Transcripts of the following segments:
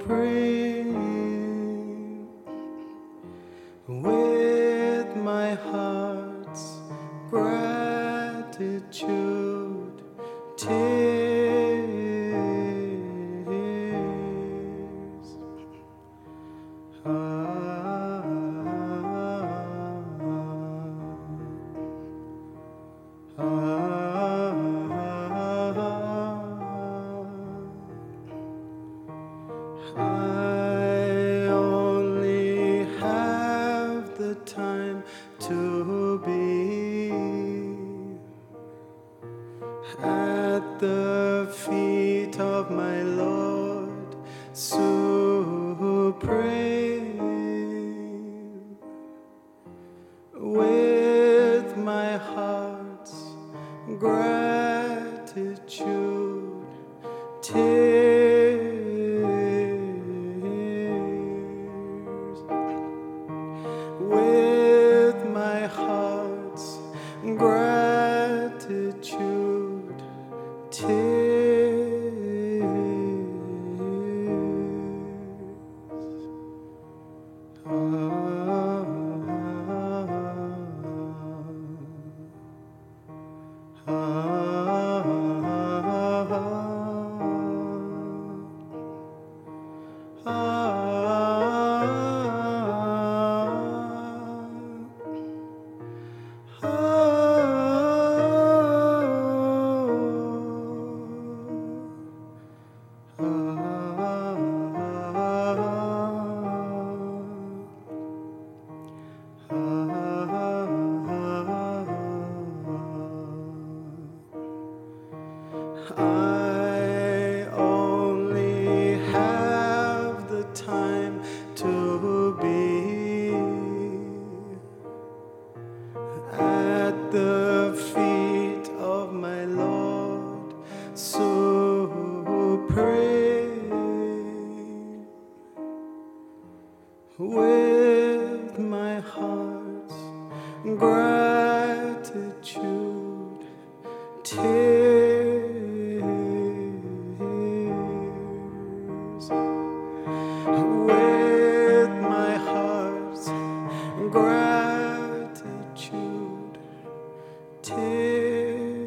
praying with my heart's gratitude. Tears. I only have the time to be at the feet of my Lord supreme, with my heart's gratitude. Tears. With my heart's gratitude. Tears. I only have the time to be at the feet of my Lord supreme, with my heart's gratitude. Tears. With my heart's gratitude. Tears.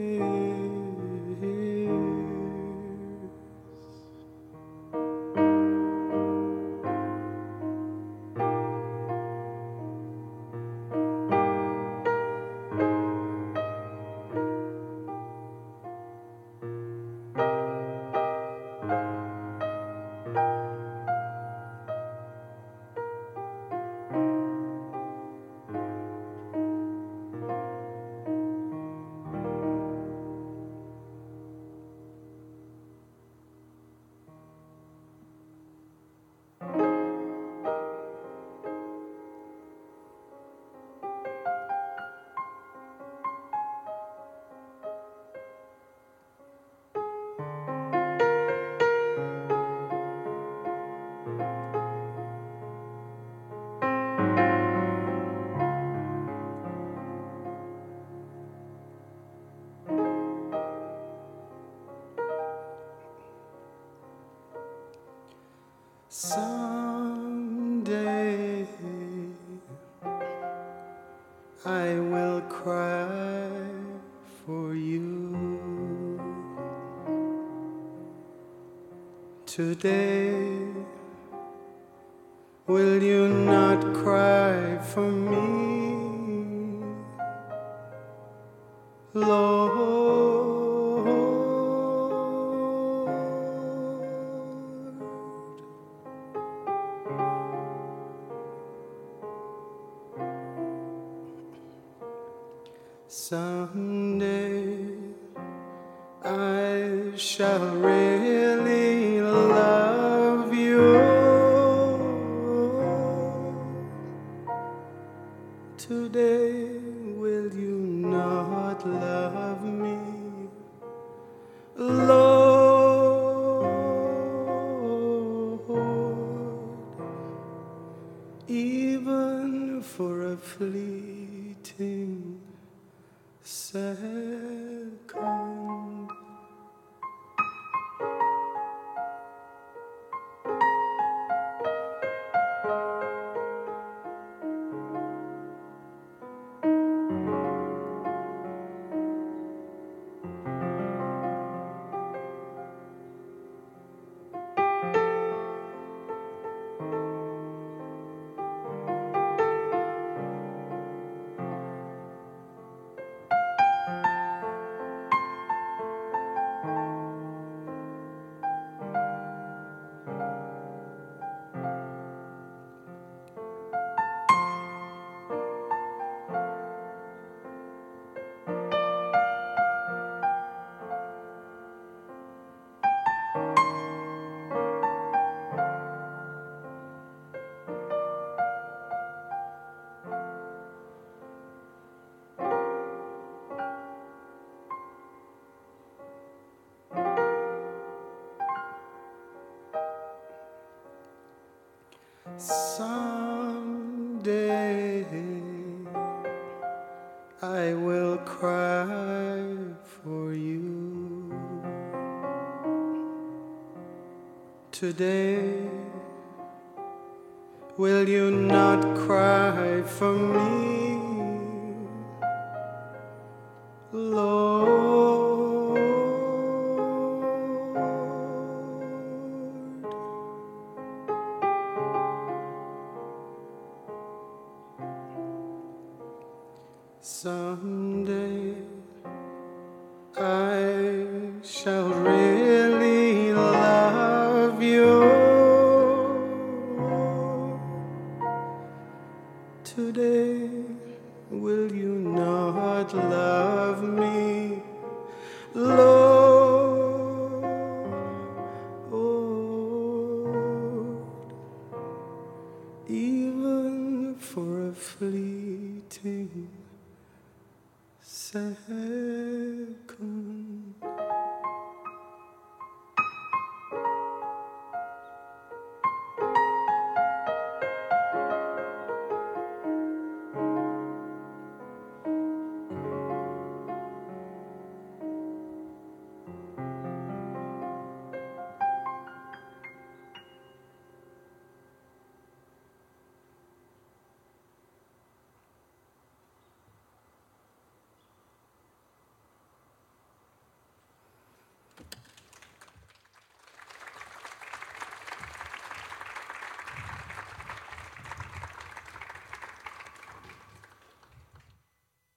Someday I will cry for you. Today, will you not cry for me, Lord? Someday I shall really love you. Today, will you not love me, Lord? Even for a fleeting second. Someday I will cry for you. Today, will you not cry for me, Lord? Someday I shall really love you. Today, will you not love me, Lord? Even for a fleeting second.